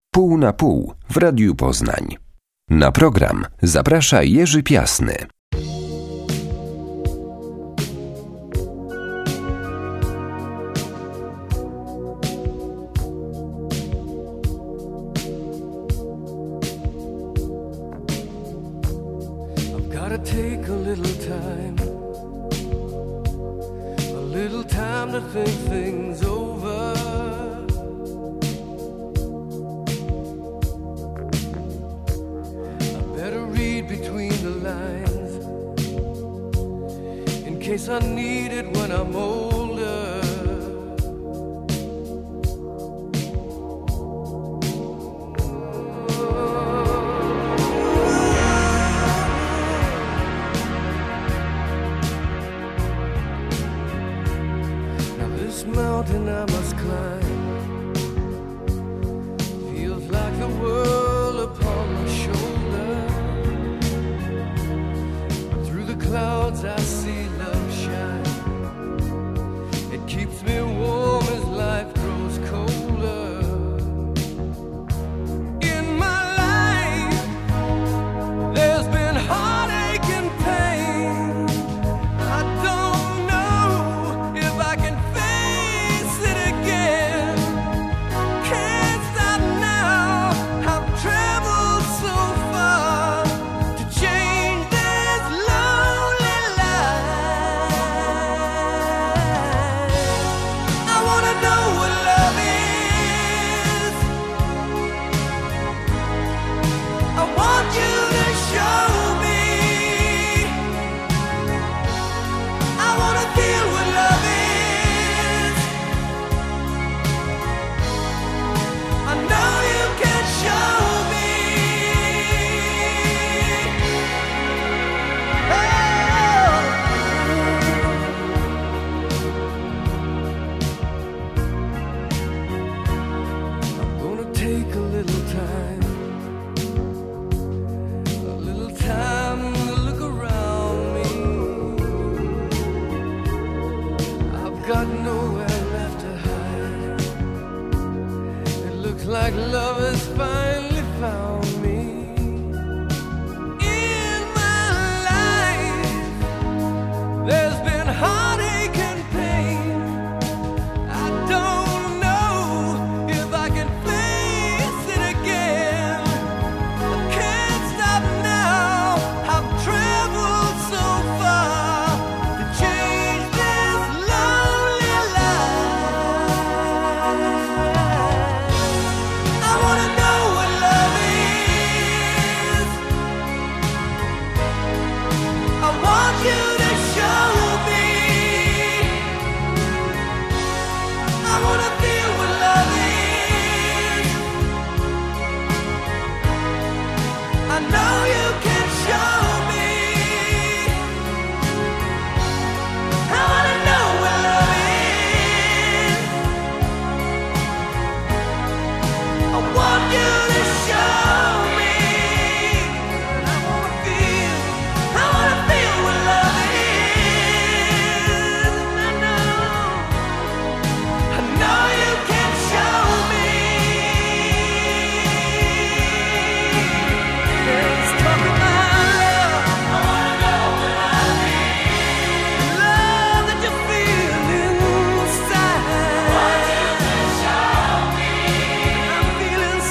Pół na pół w Radiu Poznań. Na program zaprasza Jerzy Piasny. To think things over. I better read between the lines in case I need it when I'm older. Mountain I must climb feels like the world upon my shoulder. Through the clouds I see love shine. It keeps me warm as life grows colder. In my life there's been heartache and pain. I don't know if I can like love has finally found me. In my life there's been heartache and pain. I don't know if I can face it again. I can't stop now. I've traveled so far to change this lonely life. I wanna know what love is. I want you to show me. I wanna feel what love is. I know you can show me. I wanna know what love is. I want you to show me. I wanna feel what love is. I know you can show me. Let's talk about love. I wanna know what love is. Love that you feel inside. I want you to show me. I'm feeling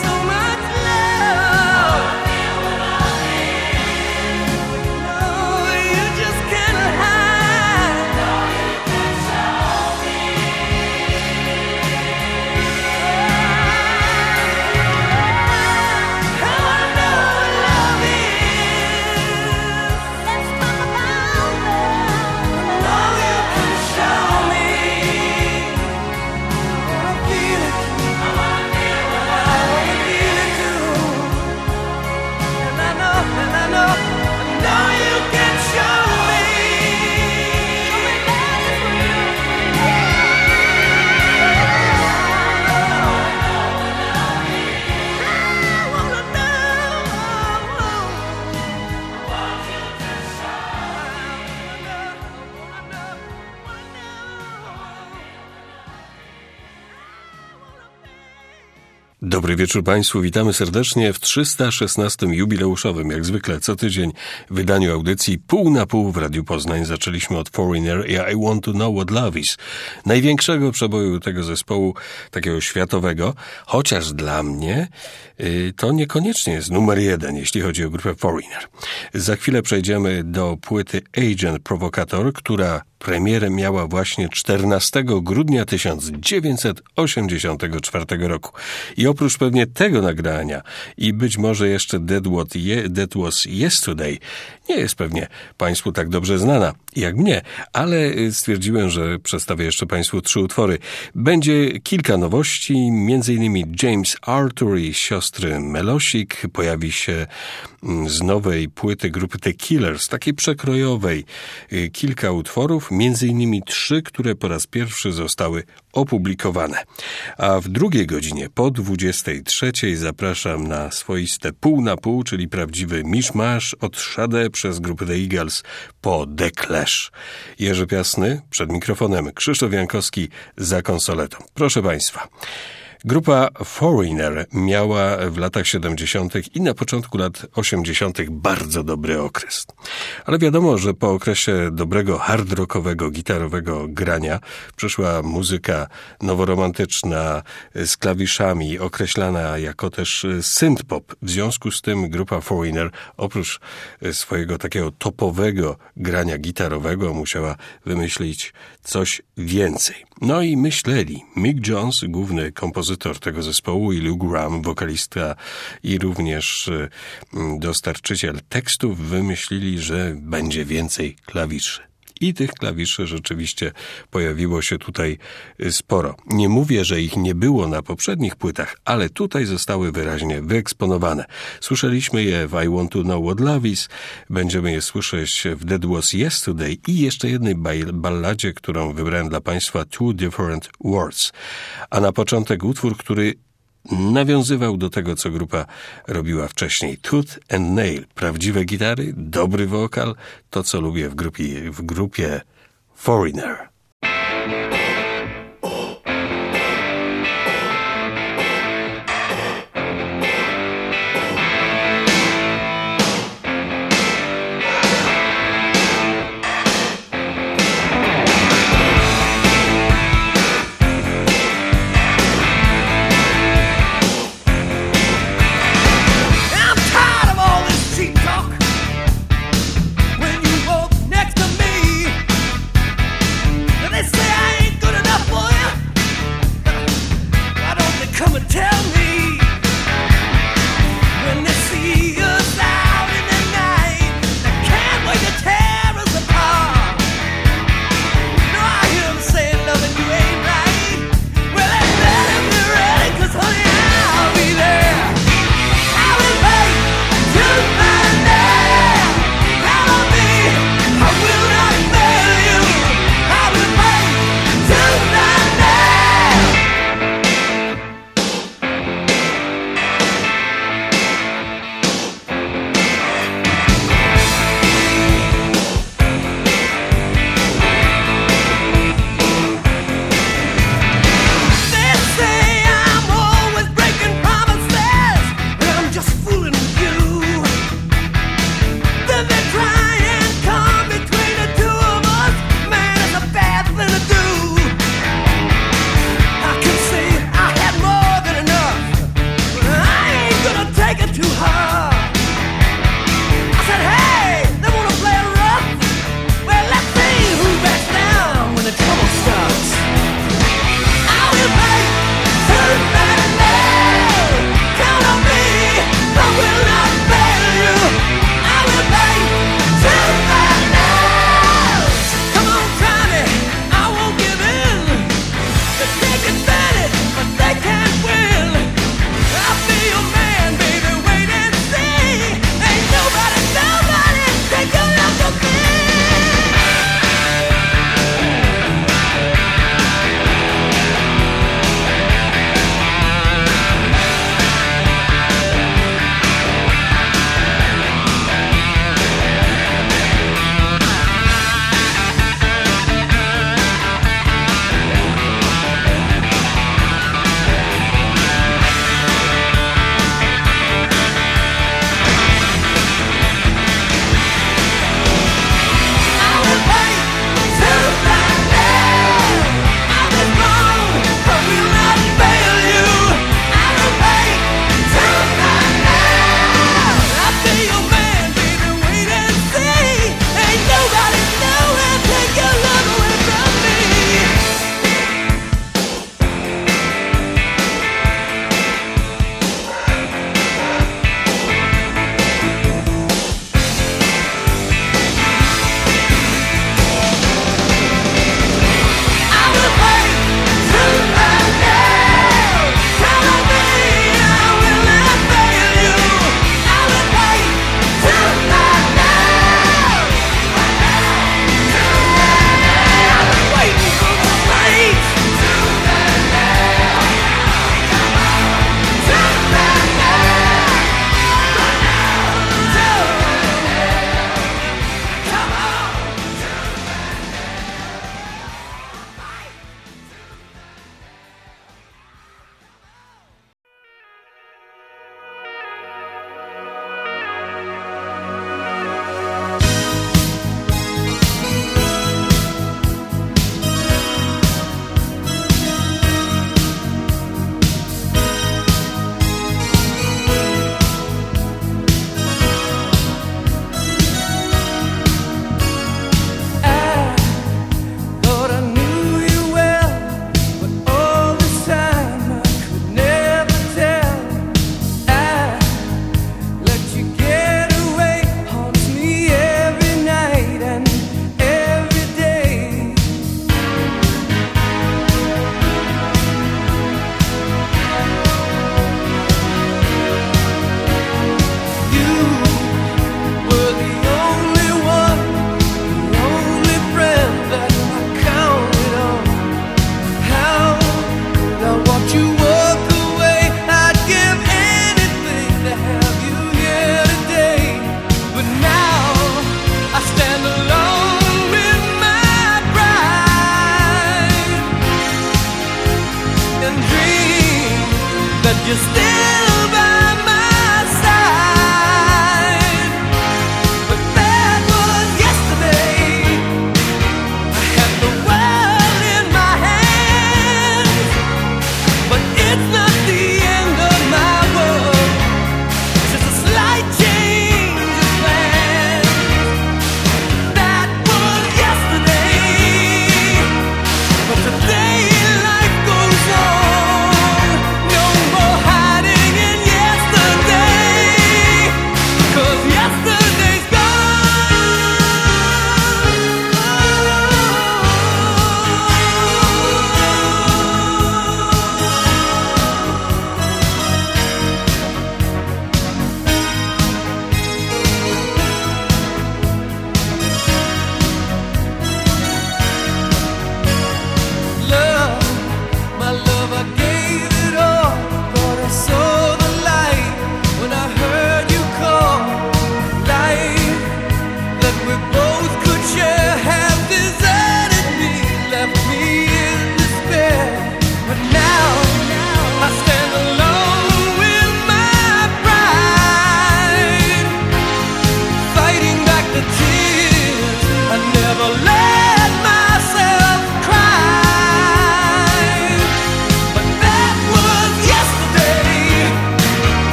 Dobry wieczór Państwu, witamy serdecznie w 316. jubileuszowym, jak zwykle co tydzień, wydaniu audycji Pół na Pół w Radiu Poznań. Zaczęliśmy od Foreigner i I Want to Know What Love Is, największego przeboju tego zespołu, takiego światowego, chociaż dla mnie to niekoniecznie jest numer 1, jeśli chodzi o grupę Foreigner. Za chwilę przejdziemy do płyty Agent Provocator, która premierę miała właśnie 14 grudnia 1984 roku. I oprócz pewnie tego nagrania i być może jeszcze That Was Yesterday nie jest pewnie Państwu tak dobrze znana jak mnie, ale stwierdziłem, że przedstawię jeszcze Państwu 3 utwory. Będzie kilka nowości, m.in. James Arthur i siostry Melosik. Pojawi się z nowej płyty grupy The Killers, takiej przekrojowej, kilka utworów, m.in. 3, które po raz pierwszy zostały opublikowane. A w drugiej godzinie po 23 zapraszam na swoiste pół na pół, czyli prawdziwy miszmasz od Sade przez grupę The Eagles po The Clash. Jerzy Piasny przed mikrofonem, Krzysztof Jankowski za konsoletą. Proszę Państwa. Grupa Foreigner miała w latach 70. i na początku lat 80. bardzo dobry okres. Ale wiadomo, że po okresie dobrego hard rockowego, gitarowego grania przyszła muzyka noworomantyczna z klawiszami, określana jako też synthpop. W związku z tym grupa Foreigner oprócz swojego takiego topowego grania gitarowego musiała wymyślić coś więcej. No i myśleli. Mick Jones, główny kompozytor tego zespołu, i Lou Gramm, wokalista i również dostarczyciel tekstów, wymyślili, że będzie więcej klawiszy. I tych klawiszy rzeczywiście pojawiło się tutaj sporo. Nie mówię, że ich nie było na poprzednich płytach, ale tutaj zostały wyraźnie wyeksponowane. Słyszeliśmy je w I Want to Know What Love Is, będziemy je słyszeć w That Was Yesterday i jeszcze jednej balladzie, którą wybrałem dla Państwa, Two Different Worlds. A na początek utwór, który nawiązywał do tego, co grupa robiła wcześniej. Tooth and Nail. Prawdziwe gitary, dobry wokal, to co lubię w grupie Foreigner. When you walk next to me,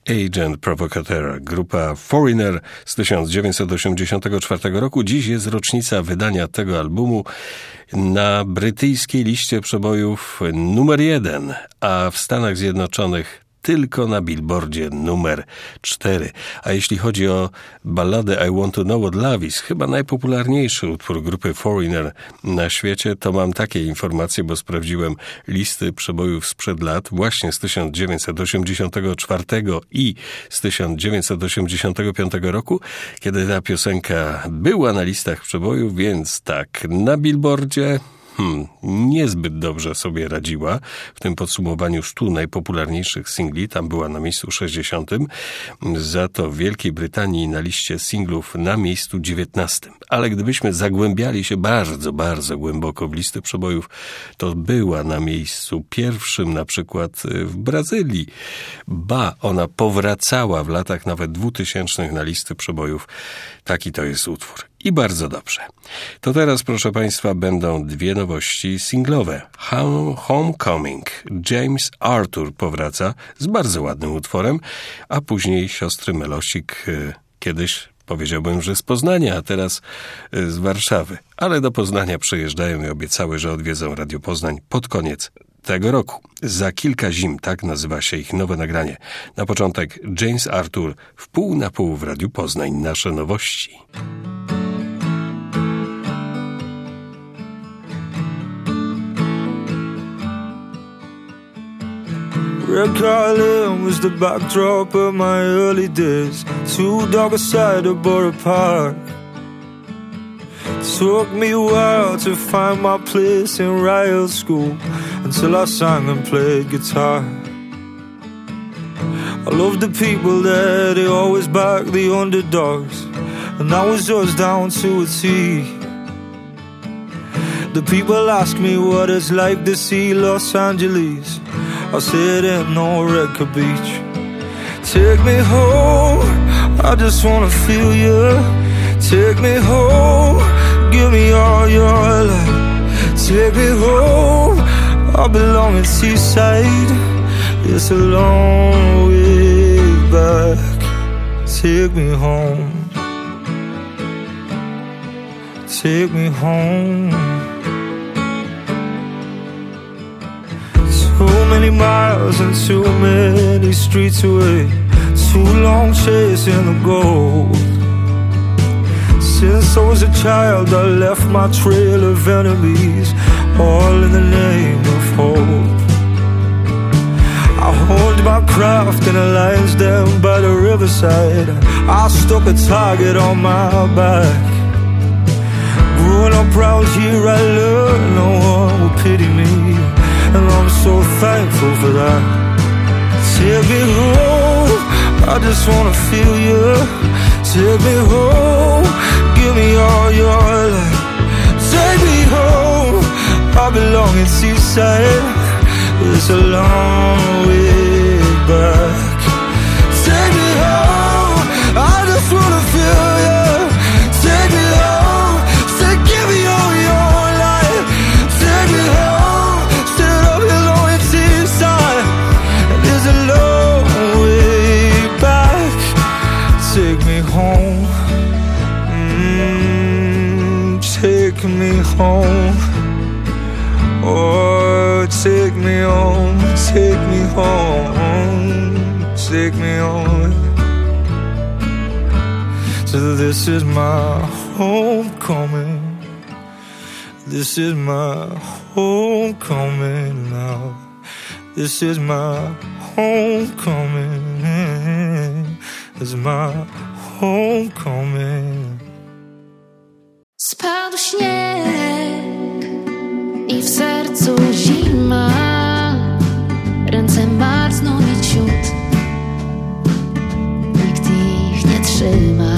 Agent Provocateur, grupa Foreigner z 1984 roku. Dziś jest rocznica wydania tego albumu na brytyjskiej liście przebojów numer 1, a w Stanach Zjednoczonych tylko na Billboardzie numer 4. A jeśli chodzi o balladę I Want to Know What Love Is, chyba najpopularniejszy utwór grupy Foreigner na świecie, to mam takie informacje, bo sprawdziłem listy przebojów sprzed lat, właśnie z 1984 i z 1985 roku, kiedy ta piosenka była na listach przebojów, więc tak, na Billboardzie niezbyt dobrze sobie radziła w tym podsumowaniu 100 najpopularniejszych singli. Tam była na miejscu 60. Za to w Wielkiej Brytanii na liście singlów na miejscu 19. Ale gdybyśmy zagłębiali się bardzo, bardzo głęboko w listy przebojów, to była na miejscu pierwszym na przykład w Brazylii. Ba, ona powracała w latach nawet 2000 na listy przebojów. Taki to jest utwór. I bardzo dobrze. To teraz, proszę Państwa, będą dwie nowości singlowe. Homecoming. James Arthur powraca z bardzo ładnym utworem, a później siostry Melosik kiedyś powiedziałbym, że z Poznania, a teraz z Warszawy. Ale do Poznania przyjeżdżają i obiecały, że odwiedzą Radio Poznań pod koniec tego roku. Za kilka zim, tak nazywa się ich nowe nagranie. Na początek James Arthur w pół na pół w Radiu Poznań. Nasze nowości. Red Car Lane was the backdrop of my early days. Too dark a side of Borough Park. Took me a while to find my place in riot school, until I sang and played guitar. I loved the people there, they always backed the underdogs, and that was us down to a T. The people ask me what it's like to see Los Angeles. I said ain't no record beach. Take me home, I just wanna feel you. Take me home, give me all your love. Take me home, I belong in Seaside. It's a long way back. Take me home. Take me home. Too many miles and too many streets away. Too long chasing the gold. Since I was a child I left my trail of enemies, all in the name of hope. I honed my craft in a lion's den by the riverside. I stuck a target on my back. Growing up round here I learned no one will pity me, and I'm so thankful for that. Take me home, I just wanna feel you. Take me home, give me all your love. Take me home, I belong in Seaside. It's a long way back. Take me home, I just wanna feel you. Take me home, say give me all your life. Take me home, stand up alone in Seaside. And there's a long way back. Take me home, take me home. Oh, take me home, take me home, take me home. So this is my homecoming. This is my homecoming now. This is my homecoming. This is my homecoming. Spadł śnieg i w sercu zima. Ręce marzną mi ciut, nikt ich nie trzyma.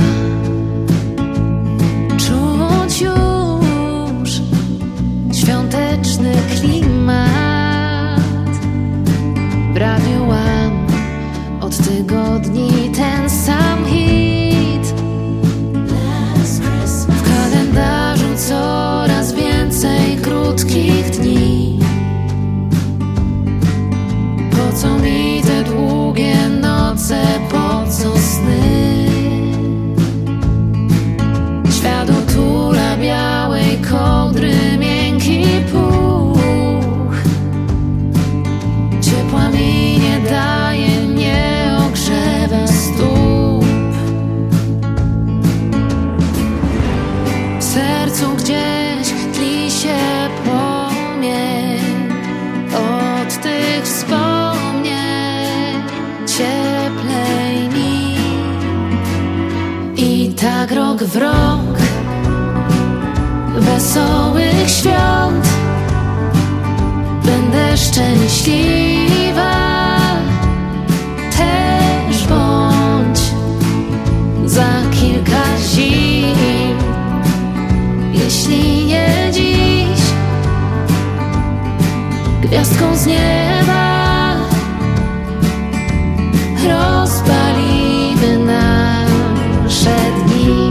Czuć już świąteczny klimat. W Radiu One od tygodni ten sam hit. W kalendarzu co wesołych świąt. Będę szczęśliwa. Też bądź za kilka zim. Jeśli nie dziś, gwiazdką z nieba rozpalimy nasze dni.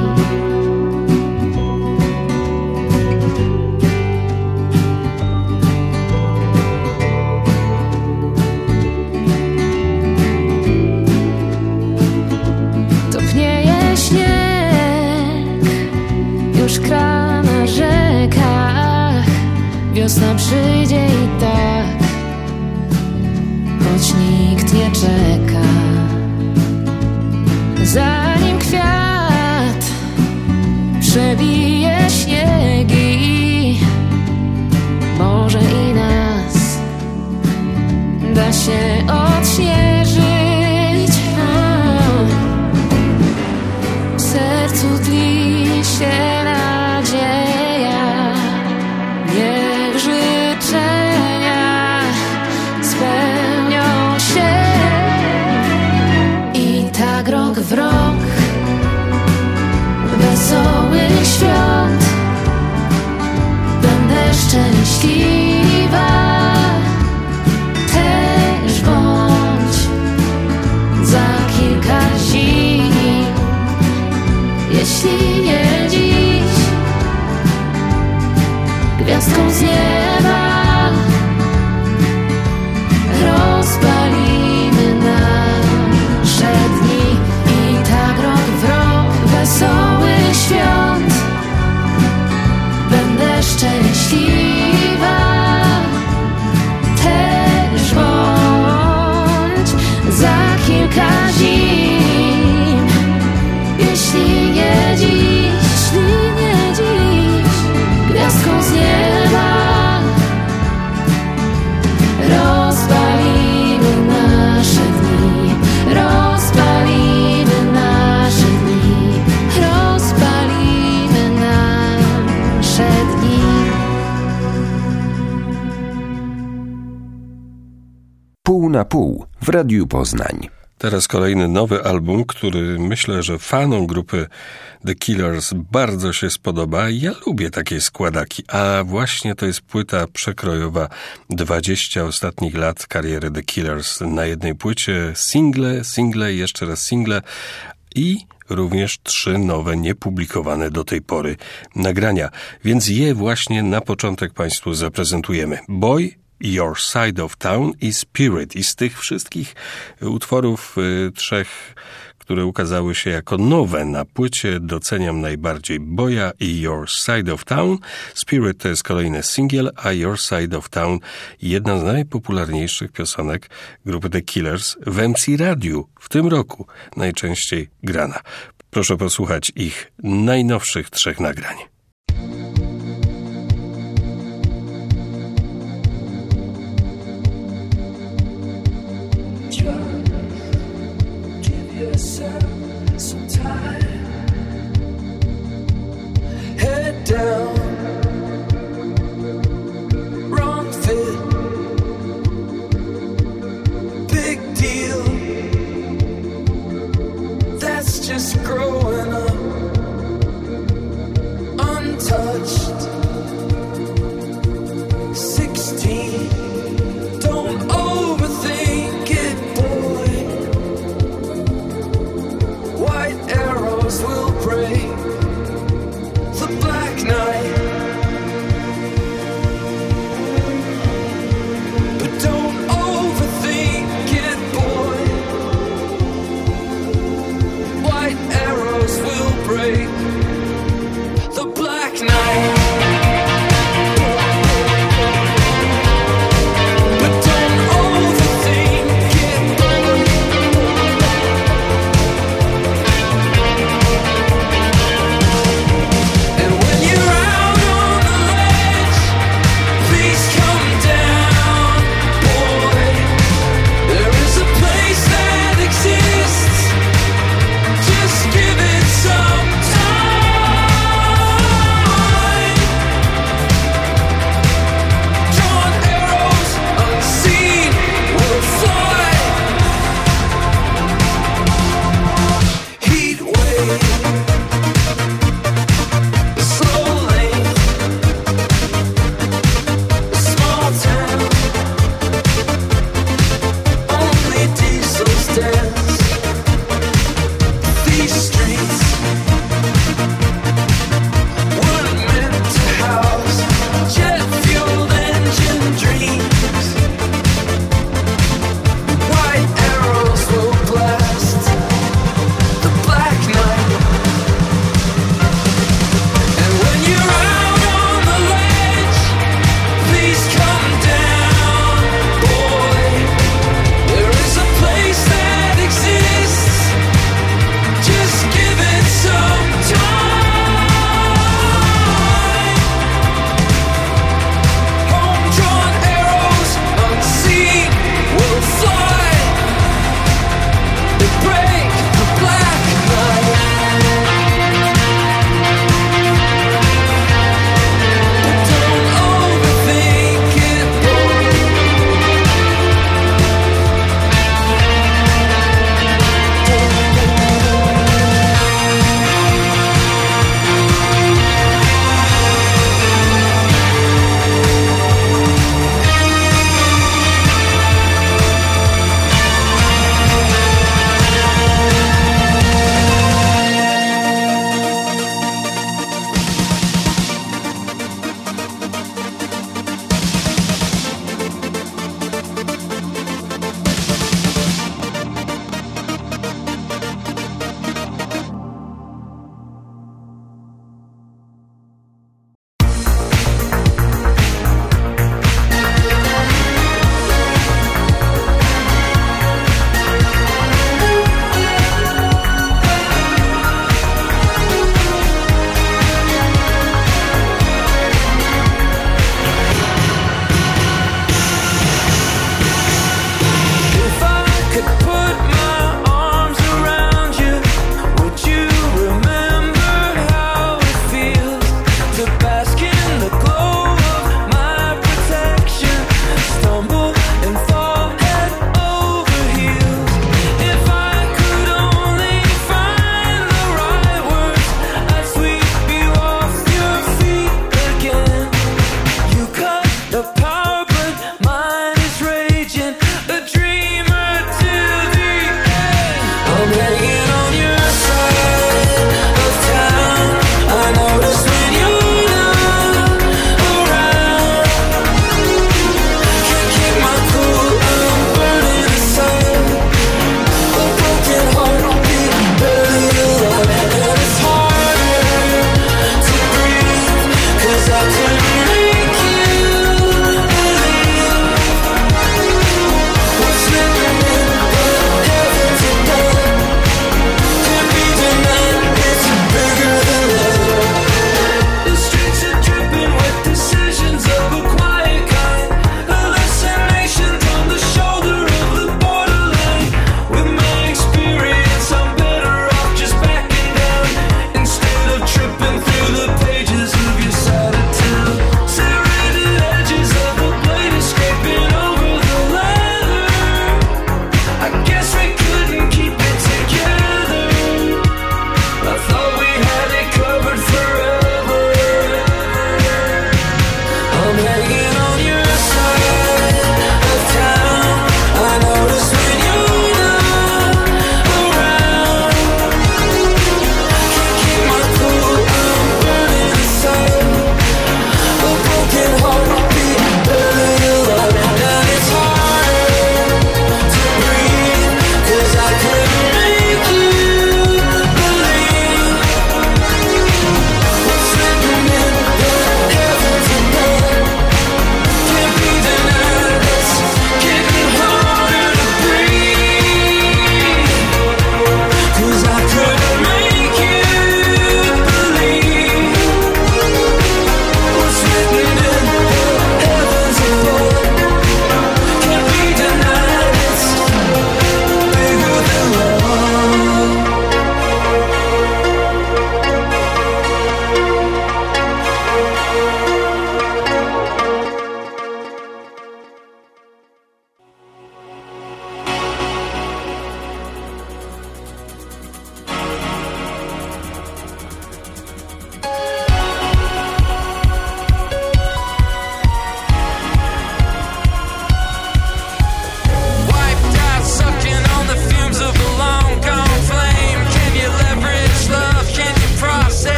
Topnieje śnieg, już kra na rzekach. Wiosna przyjdzie i tak, choć nikt nie czeka. Zanim kwiat przebije śniegi, może i nas da się odśnieżyć. W sercu tli się nadzieja, niech życzenia spełnią się. I tak rok w rok wesołych świąt będę szczęśliwa. Też bądź za kilka zim. Jeśli nie dziś, gwiazdką z nieba rozpalimy nasze dni. I tak rok w rok wesołych świąt będę szczęśliwa. Też bądź za kilka zim. Jeśli nie dziś, gwiazdką z nieba rozpalimy nasze dni. Rozpalimy nasze dni. Rozpalimy nasze dni. Pół na pół w Radiu Poznań. Teraz kolejny nowy album, który myślę, że fanom grupy The Killers bardzo się spodoba. Ja lubię takie składaki, a właśnie to jest płyta przekrojowa 20 ostatnich lat kariery The Killers. Na jednej płycie single i jeszcze raz single i również 3 nowe, niepublikowane do tej pory nagrania. Więc je właśnie na początek Państwu zaprezentujemy. Boy, Your Side of Town i Spirit. I z tych wszystkich utworów 3, które ukazały się jako nowe na płycie, doceniam najbardziej Boya i Your Side of Town. Spirit to jest kolejny singiel, a Your Side of Town jedna z najpopularniejszych piosenek grupy The Killers w MC Radiu w tym roku, najczęściej grana. Proszę posłuchać ich najnowszych 3 nagrań. Some time, head down, wrong fit, big deal. That's just growing up, untouched. 16, don't overthink it, boy. White arrows will break the black night, but don't overthink it, boy. White arrows will break the black night. Just give it some time.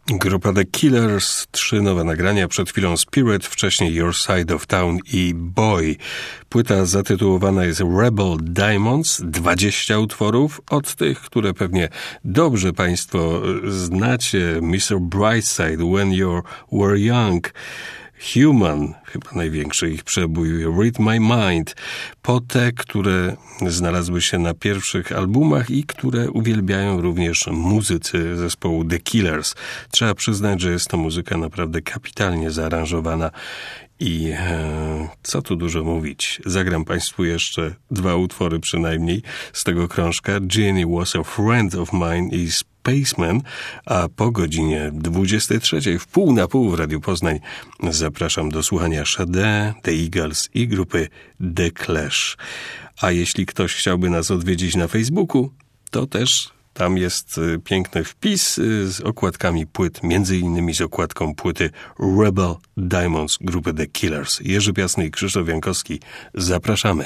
Grupa The Killers, 3 nowe nagrania, przed chwilą Spirit, wcześniej Your Side of Town i Boy. Płyta zatytułowana jest Rebel Diamonds, 20 utworów, od tych, które pewnie dobrze Państwo znacie, Mr. Brightside, When You Were Young, Human, chyba największy ich przebój, Read My Mind, po te, które znalazły się na pierwszych albumach i które uwielbiają również muzycy zespołu The Killers. Trzeba przyznać, że jest to muzyka naprawdę kapitalnie zaaranżowana i co tu dużo mówić. Zagram Państwu jeszcze 2 utwory przynajmniej z tego krążka. Jenny Was a Friend of Mine i Spaceman, a po godzinie 23 w pół na pół w Radiu Poznań zapraszam do słuchania Sade, The Eagles i grupy The Clash. A jeśli ktoś chciałby nas odwiedzić na Facebooku, to też tam jest piękny wpis z okładkami płyt, między innymi z okładką płyty Rebel Diamonds grupy The Killers. Jerzy Piasny i Krzysztof Jankowski. Zapraszamy.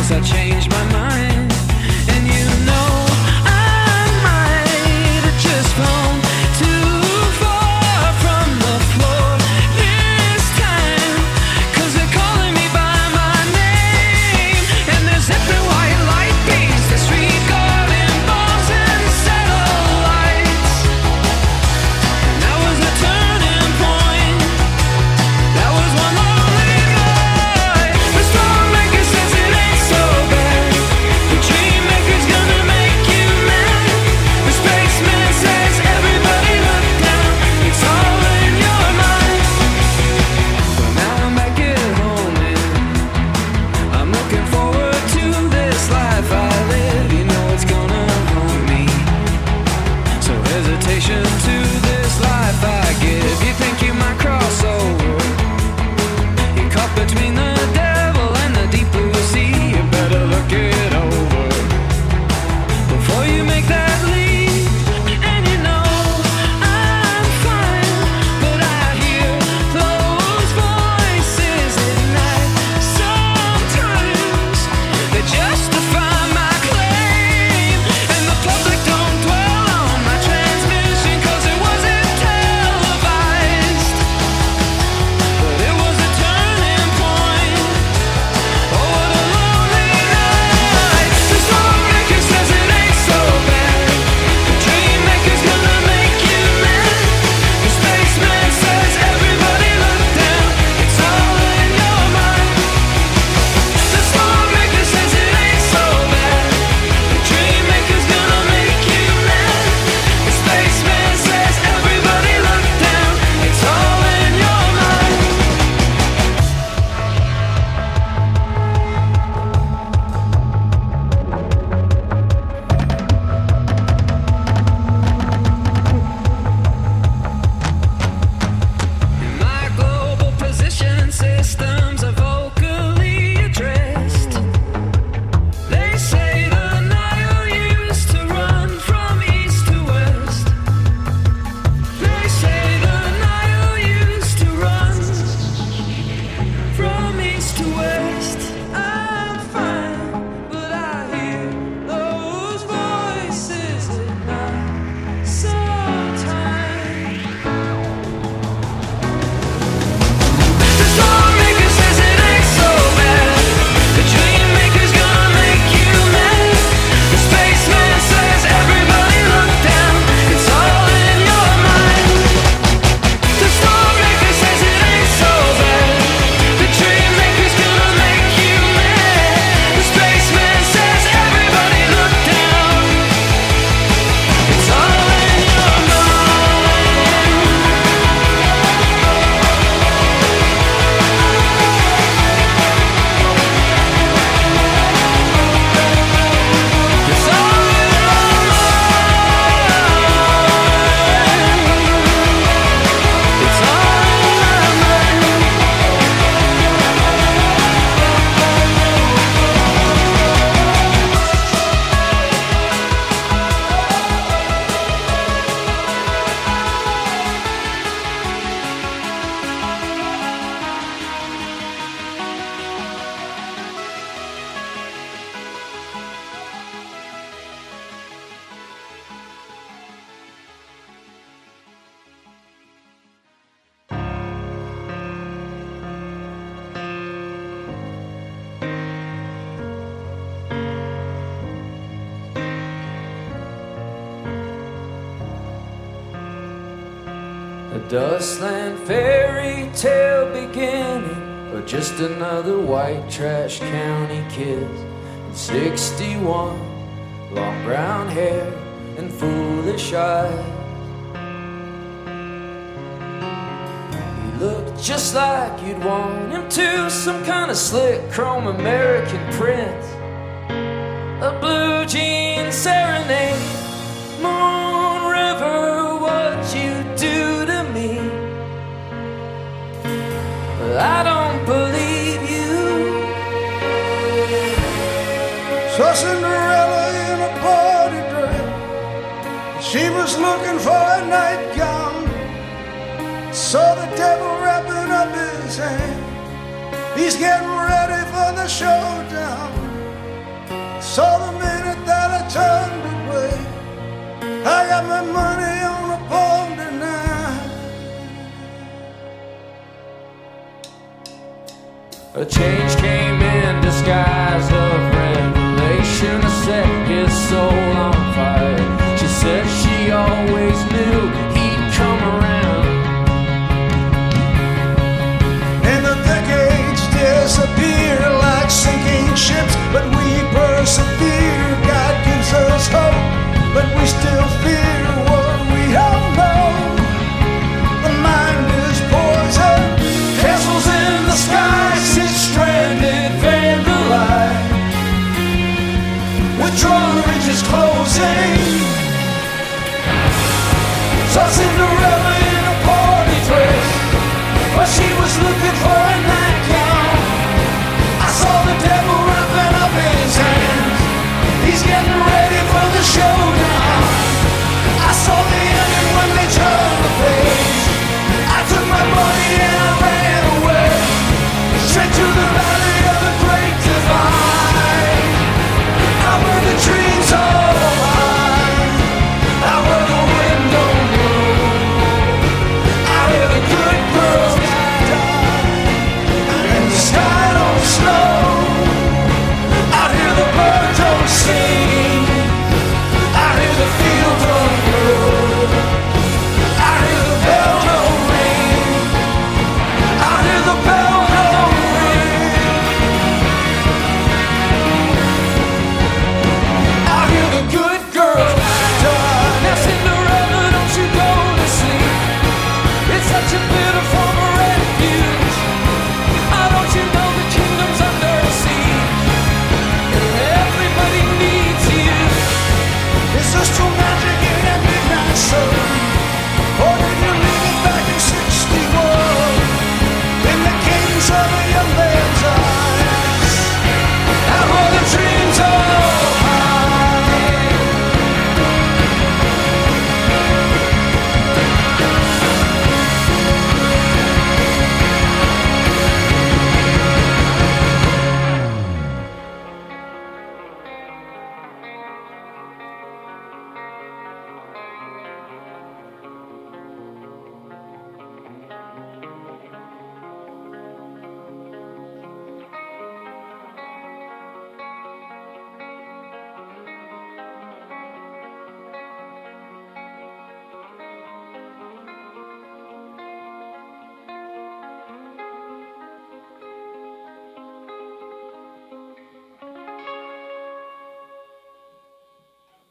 'cause I changed my mind. And you know I might have just flown too far from the floor this time, 'cause they're calling me by my name. And there's every white light beams, the street garden balls and satellites. And that was the turning point. That was one lonely night. The stormmaker says it ain't so bad. The dream maker's gonna make you mad. The spaceman says everybody look down. It's all in your mind. But now I'm back at home and I'm looking forward to this life I live. You know it's gonna haunt me. So hesitation to this life I give. You think you might cross over? You're caught between the devil and the deep blue sea. You better look it over before you make that leap. And you know I'm fine, but I hear those voices at night. Sometimes they justify my claim, and the public don't dwell on my transmission 'cause it wasn't televised. But it was a turning point. Oh, what a lonely night. The stormmaker says it ain't so bad. The dream maker's gonna make you mad. The spaceman says everybody look down. It's all in your mind. The stormmaker says it ain't so bad. The dream maker's gonna make you mad. The spaceman says everybody look down. It's all in your mind. My global position systems are vocally addressed. They say the Nile used to run from east to west. They say the Nile used to run from east to west. I'm fine, but I hear those voices at night. Sometimes the stormmaker says it ain't so bad. The dream maker's gonna make you mad. The spaceman says everybody look down. It's all in your mind. The stormmaker says it ain't so bad. The dream maker's gonna make you mad. The spaceman says everybody look down. It's all in your mind. It's all in your mind. It's all in your mind. A dustland fairy tale beginning, or just another white trash county kid. 61, long brown hair and foolish eyes. He looked just like you'd want him to, some kind of slick chrome American prince. A blue jean serenade, Moon River, what you do to me. But I don't believe you. Saw Cinderella in a party dress. She was looking for a nightgown. Saw the devil wrapping up his hand. He's getting ready for the showdown. A change came in disguise of revelation to set his soul on fire. She said she always knew he'd come around. And the decades disappear like sinking ships, but we persevere. God gives us hope, but we still fear what we have known. The mind is poison, castles in the sky, sit stranded, vandalized. Withdrawn ridges closing.